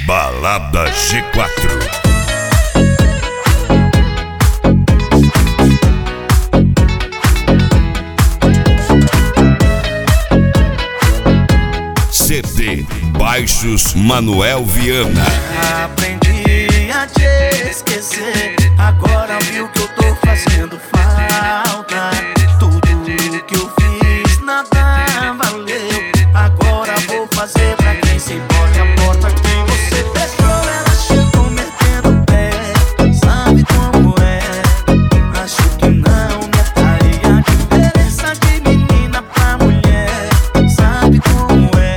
Balada G4. CD Baixos Manuel Viana. Aprendi a te esquecer, agora viu que eu tô fazendo falta. Tudo que eu fiz nada valeu, agora vou fazer pra quem se importa. A porta que você fechou, ela chegou metendo o pé. Sabe como é? Acho que não notaria a diferença de menina pra mulher. Sabe como é?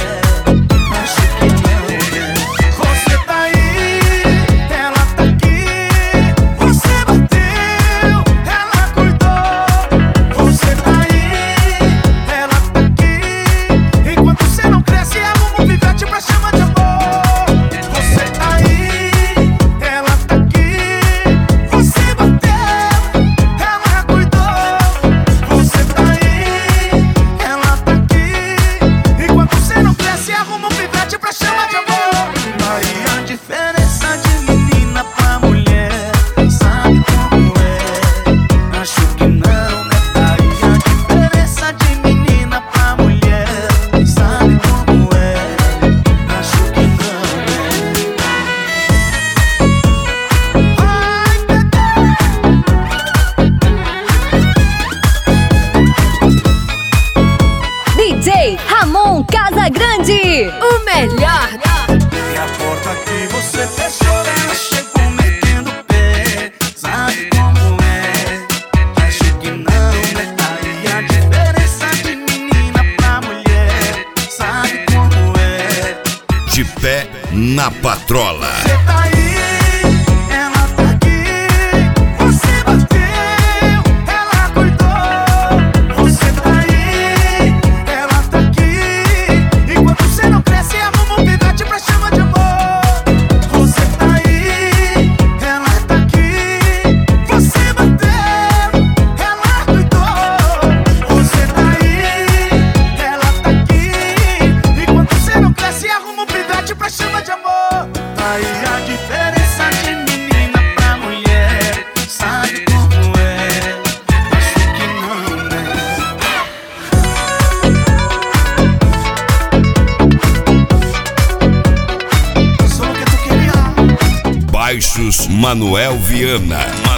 DJ Ramon Casagrande, o melhor. E a porta que você fechou, ela chegou metendo o pé. Sabe como é? Acho que não, né? Aí a diferença de menina pra mulher. Sabe como é? De pé na patrola. Você tá aí, ela tá aqui. Você bateu, ela cuidou. Você tá aí, ela tá aqui. Enquanto você não cresce, arruma um pivete pra chama de amor. Você tá aí, ela tá aqui. Você bateu, ela cuidou. Você tá aí, ela tá aqui. Enquanto você não cresce, arruma um pivete pra chama de amor. Aí a diferença de menina pra mulher. Sabe como é? Acho que não, né? Só o que tu queria. Baixos Manuel Viana.